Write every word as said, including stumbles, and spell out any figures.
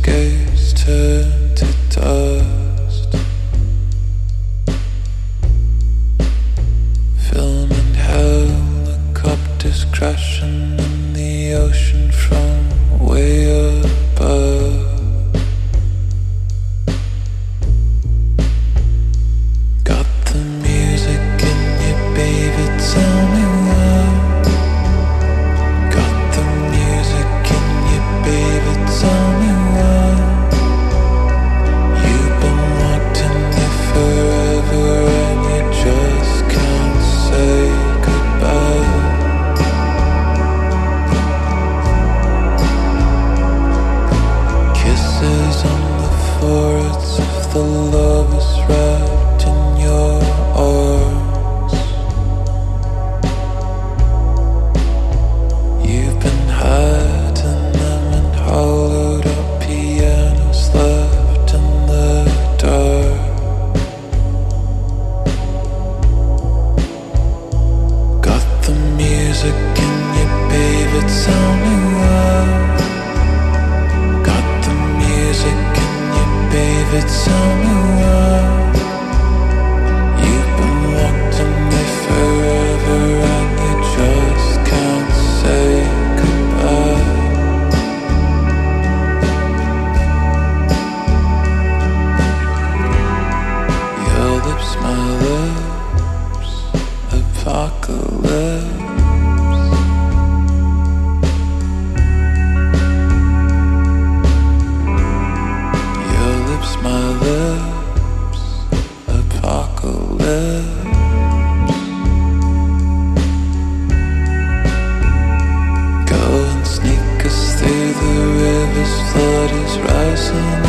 gaze turn to dust. Film and helicopters crashing in the ocean from way above. Got the music in you, baby, tell me why. Got the music in you, baby, tell me why. You've been wanting me forever and you just can't say goodbye. Kisses on the foreheads of the lovers wrapped in your arms. You've been hiding them in hollowed up pianos left in the dark. Got the music in you, baby, tell me why. Got the music in you, baby, tell me why. You've been wanting me forever and you just can't say goodbye. Your lips, my lips, apocalypse. Your lips, my lips, apocalypse. Go and sneak us through the rivers, flood is rising